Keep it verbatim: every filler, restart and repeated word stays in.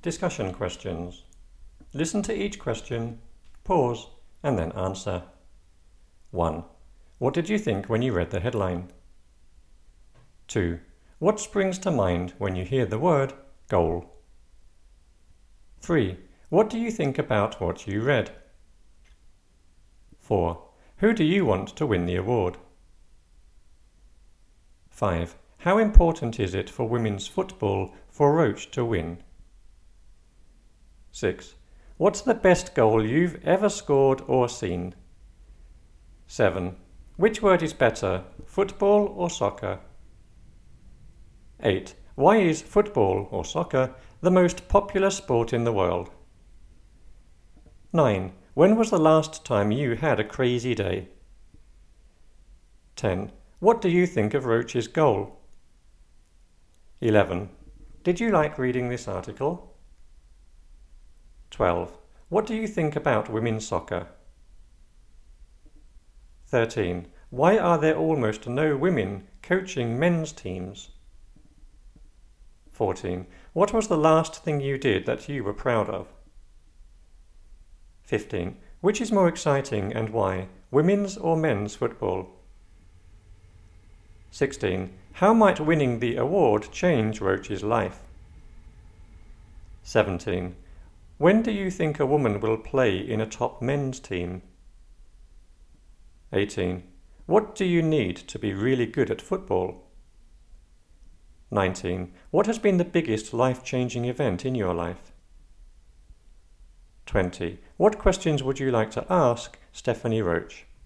Discussion questions. Listen to each question, pause, and then answer. one. What did you think when you read the headline? two. What springs to mind when you hear the word goal? three. What do you think about what you read? four. Who do you want to win the award? five. How important is it for women's football for Roche to win? six. What's the best goal you've ever scored or seen? seven. Which word is better, football or soccer? eight. Why is football or soccer the most popular sport in the world? nine. When was the last time you had a crazy day? ten. What do you think of Roche's goal? eleven. Did you like reading this article? twelve. What do you think about women's soccer? thirteen. Why are there almost no women coaching men's teams? fourteen. What was the last thing you did that you were proud of? fifteen. Which is more exciting and why, women's or men's football? sixteen. How might winning the award change Roche's life? seventeen. When do you think a woman will play in a top men's team? eighteen. What do you need to be really good at football? nineteen. What has been the biggest life-changing event in your life? twenty. What questions would you like to ask Stephanie Roche?